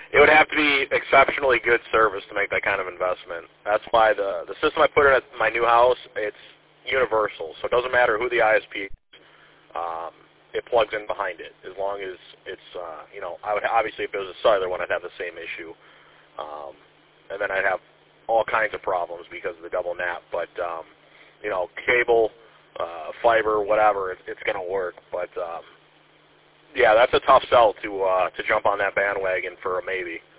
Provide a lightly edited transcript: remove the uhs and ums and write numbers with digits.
it would have to be exceptionally good service to make that kind of investment. That's why the system I put in at my new house, it's universal, so it doesn't matter who the ISP is. It plugs in behind it, as long as it's, I would obviously, if it was a cellular one, I'd have the same issue, and then I'd have all kinds of problems because of the double NAP. But cable, fiber, whatever, it's going to work. But yeah, that's a tough sell to jump on that bandwagon for a maybe.